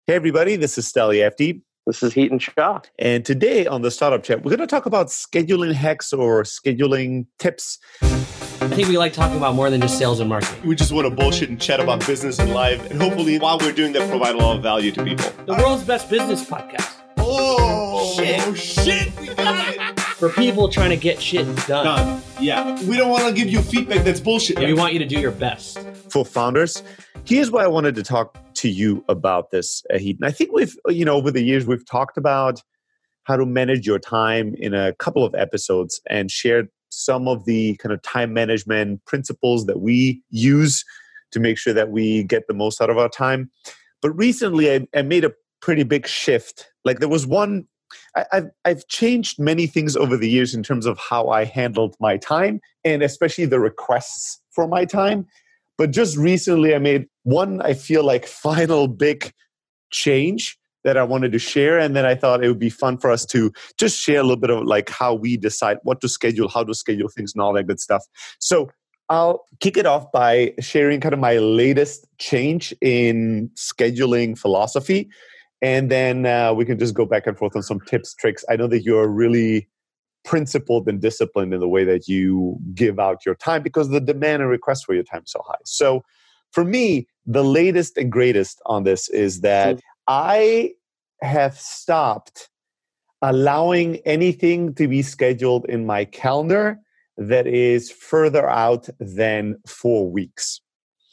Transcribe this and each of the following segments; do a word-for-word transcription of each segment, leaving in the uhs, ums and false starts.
Hey, everybody, this is Steli Efti. This is Heaton Shah. And today on the Startup Chat, we're going to talk about scheduling hacks or scheduling tips. I think we like talking about more than just sales and marketing. We just want to bullshit and chat about business and life. And hopefully, while we're doing that, provide a lot of value to people. The world's best business podcast. Oh, shit. Oh, shit. We got it. For people trying to get shit done. Done. Yeah. We don't want to give you feedback that's bullshit. We want you to do your best. For founders, here's why I wanted to talk to you about this, Heaton. I think we've, you know, over the years, we've talked about how to manage your time in a couple of episodes and shared some of the kind of time management principles that we use to make sure that we get the most out of our time. But recently, I, I made a pretty big shift. Like there was one, I, I've, I've changed many things over the years in terms of how I handled my time and especially the requests for my time. But just recently, I made one, I feel like, final big change that I wanted to share. And then I thought it would be fun for us to just share a little bit of like how we decide what to schedule, how to schedule things and all that good stuff. So I'll kick it off by sharing kind of my latest change in scheduling philosophy. And then uh, we can just go back and forth on some tips, tricks. I know that you're really principled and disciplined in the way that you give out your time because the demand and request for your time is so high. So for me, the latest and greatest on this is that I have stopped allowing anything to be scheduled in my calendar that is further out than four weeks.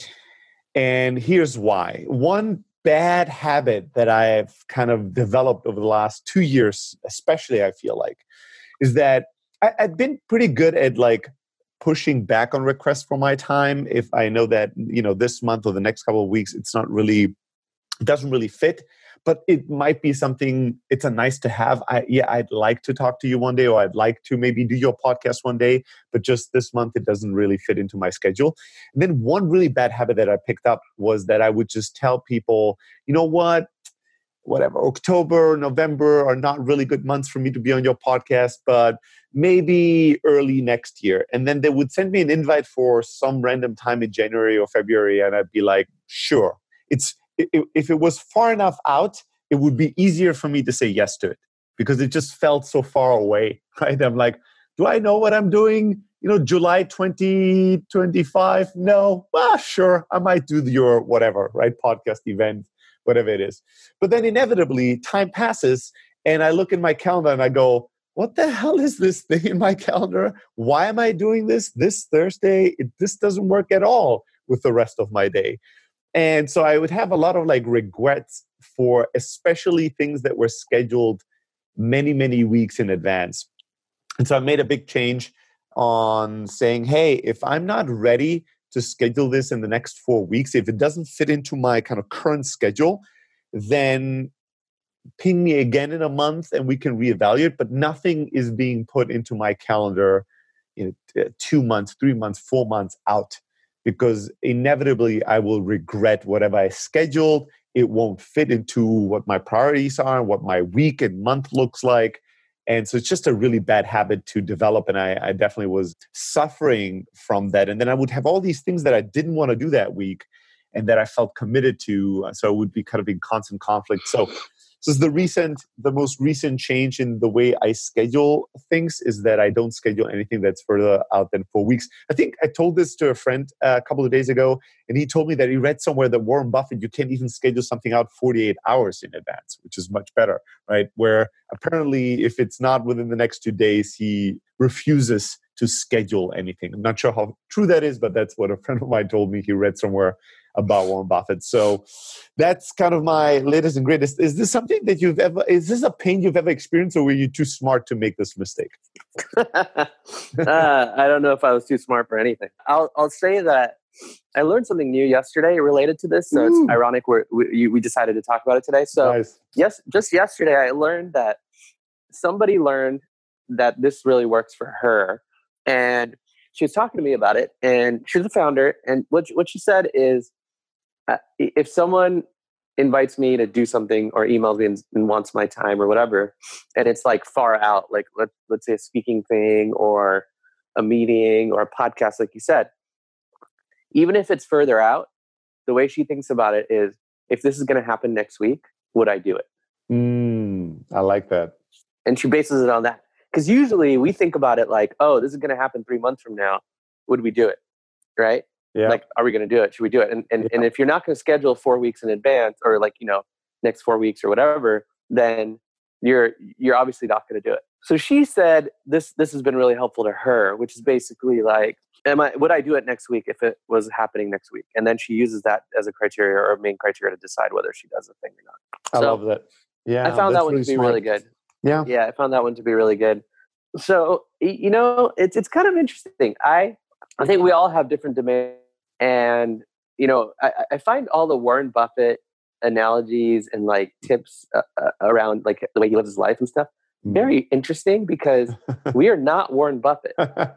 And here's why. One bad habit that I have kind of developed over the last two years, especially I feel like, is that I, I've been pretty good at like pushing back on requests for my time. If I know that, you know, this month or the next couple of weeks, it's not really, it doesn't really fit, but it might be something, it's a nice to have. I, yeah, I'd like to talk to you one day, or I'd like to maybe do your podcast one day, but just this month, it doesn't really fit into my schedule. And then one really bad habit that I picked up was that I would just tell people, you know what, whatever, October, November are not really good months for me to be on your podcast, but maybe early next year. And then they would send me an invite for some random time in January or February. And I'd be like, sure. It's if it was far enough out, it would be easier for me to say yes to it because it just felt so far away, right? I'm like, do I know what I'm doing? You know, July twenty twenty-five? No, well, sure. I might do your whatever, right? Podcast event, whatever it is. But then inevitably time passes and I look in my calendar and I go, what the hell is this thing in my calendar? Why am I doing this this Thursday? It, this doesn't work at all with the rest of my day. And so I would have a lot of like regrets for especially things that were scheduled many, many weeks in advance. And so I made a big change on saying, hey, if I'm not ready to schedule this in the next four weeks, if it doesn't fit into my kind of current schedule, then ping me again in a month and we can reevaluate. But nothing is being put into my calendar in two months, three months, four months out. Because inevitably I will regret whatever I scheduled. It won't fit into what my priorities are, what my week and month looks like. And so it's just a really bad habit to develop. And I, I definitely was suffering from that. And then I would have all these things that I didn't want to do that week and that I felt committed to. So it would be kind of in constant conflict. So So the recent, the most recent change in the way I schedule things is that I don't schedule anything that's further out than four weeks. I think I told this to a friend a couple of days ago, and he told me that he read somewhere that Warren Buffett, you can't even schedule something out forty-eight hours in advance, which is much better, right? Where apparently if it's not within the next two days, he refuses to schedule anything. I'm not sure how true that is, but that's what a friend of mine told me. He read somewhere about Warren Buffett. So that's kind of my latest and greatest. Is this something that you've ever, is this a pain you've ever experienced, or were you too smart to make this mistake? uh, I don't know if I was too smart for anything. I'll I'll say that I learned something new yesterday related to this. So Ooh. It's ironic we're, we we decided to talk about it today. So nice. yes, just yesterday I learned that somebody learned that this really works for her. And she was talking to me about it, and she's a founder. And what what she said is, uh, if someone invites me to do something or emails me and, and wants my time or whatever, and it's like far out, like let let's say a speaking thing or a meeting or a podcast, like you said, even if it's further out, the way she thinks about it is, if this is going to happen next week, would I do it? Mm, I like that. And she bases it on that. Because usually we think about it like, oh, this is going to happen three months from now. Would we do it? Right? Yeah. Like, are we going to do it? Should we do it? And and, yeah. and if you're not going to schedule four weeks in advance or like, you know, next four weeks or whatever, then you're you're obviously not going to do it. So she said this this has been really helpful to her, which is basically like, am I would I do it next week if it was happening next week? And then she uses that as a criteria or a main criteria to decide whether she does the thing or not. I so love that. Yeah. I found that one really to be smart. really good. Yeah. Yeah, I found that one to be really good. So, you know, it's it's kind of interesting. I I think we all have different demands. And, you know, I, I find all the Warren Buffett analogies and like tips uh, uh, around like the way he lives his life and stuff very interesting because we are not Warren Buffett.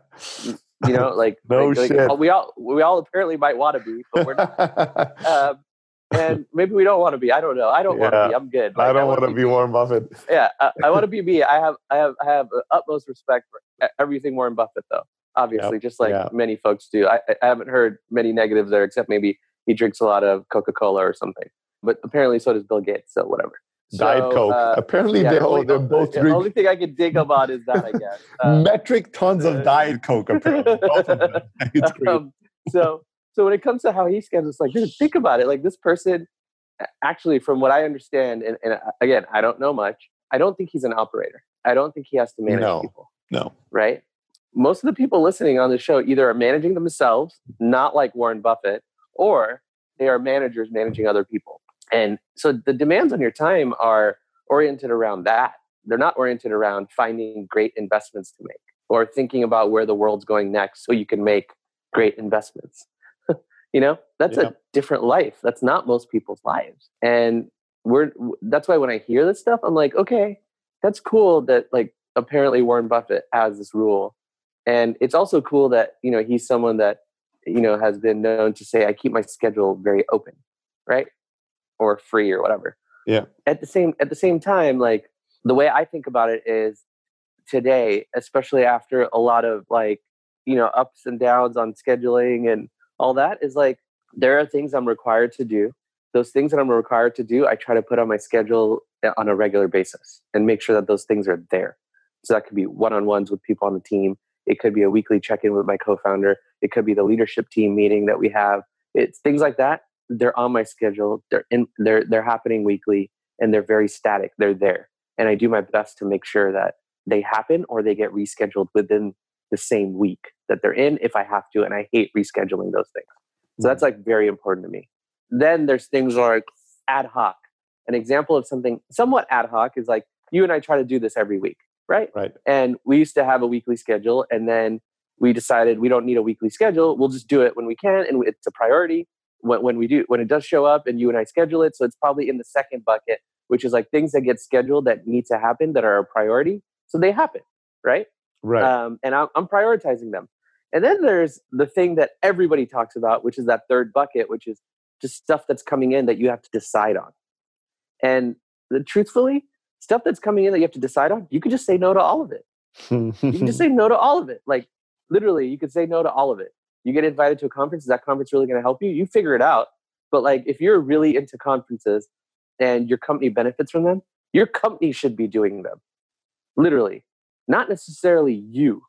You know, like, no like, shit. like we all we all apparently might want to be, but we're not. um, and maybe we don't want to be. I don't know. I don't Yeah. want to be. I'm good. Like, I don't I want to be Warren Buffett. Yeah, I, I want to be me. I have I have I have utmost respect for everything Warren Buffett, though. Obviously, Yep. just like Yeah. many folks do. I, I haven't heard many negatives there, except maybe he drinks a lot of Coca-Cola or something. But apparently, so does Bill Gates. So whatever. Diet So, Coke. uh, Apparently, yeah, they the all, only, they're both the drink only thing I could dig about is that, I guess. Um, metric tons of uh, Diet Coke. Apparently, both of them. It's great. um, so, so when it comes to how he schedules, like, dude, think about it. Like, this person, actually, from what I understand, and, and again, I don't know much. I don't think he's an operator. I don't think he has to manage No. people. No. Right? Most of the people listening on the show either are managing themselves, not like Warren Buffett, or they are managers managing other people. And so the demands on your time are oriented around that. They're not oriented around finding great investments to make or thinking about where the world's going next so you can make great investments. You know, that's Yeah. a different life. That's not most people's lives. And we're that's why when I hear this stuff, I'm like, okay, that's cool that like apparently Warren Buffett has this rule. And it's also cool that, you know, he's someone that, you know, has been known to say, I keep my schedule very open, right? Or free or whatever. Yeah. At the same at the same time, like the way I think about it is today, especially after a lot of like, you know, ups and downs on scheduling and all that, is like there are things I'm required to do. Those things that I'm required to do, I try to put on my schedule on a regular basis and make sure that those things are there. So that could be one-on-ones with people on the team. It could be a weekly check-in with my co-founder. It could be the leadership team meeting that we have. It's things like that. They're on my schedule. They're in. They're they're happening weekly, and they're very static. They're there, and I do my best to make sure that they happen or they get rescheduled within the same week that they're in, if I have to. And I hate rescheduling those things. So that's like very important to me. Then there's things like ad hoc. An example of something somewhat ad hoc is like you and I try to do this every week, right? Right. And we used to have a weekly schedule, and then we decided we don't need a weekly schedule. We'll just do it when we can, and it's a priority. When, when we do, when it does show up and you and I schedule it. So it's probably in the second bucket, which is like things that get scheduled that need to happen that are a priority. So they happen, right? Right. Um, and I'm, I'm prioritizing them. And then there's the thing that everybody talks about, which is that third bucket, which is just stuff that's coming in that you have to decide on. And the, truthfully, stuff that's coming in that you have to decide on, you could just say no to all of it. You can just say no to all of it. Like literally, you could say no to all of it. You get invited to a conference. Is that conference really going to help you? You figure it out. But like, if you're really into conferences and your company benefits from them, your company should be doing them. Literally, not necessarily you.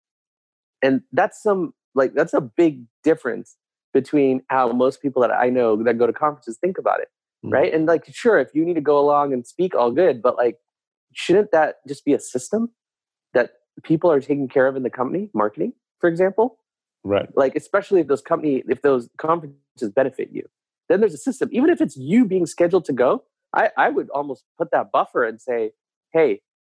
And that's some like that's a big difference between how most people that I know that go to conferences think about it, mm. right? And like, sure, if you need to go along and speak, all good. But like, shouldn't that just be a system that people are taking care of in the company, marketing, for example? Right. Like, especially if those company, if those conferences benefit you, then there's a system. Even if it's you being scheduled to go, I, I would almost put that buffer and say, hey,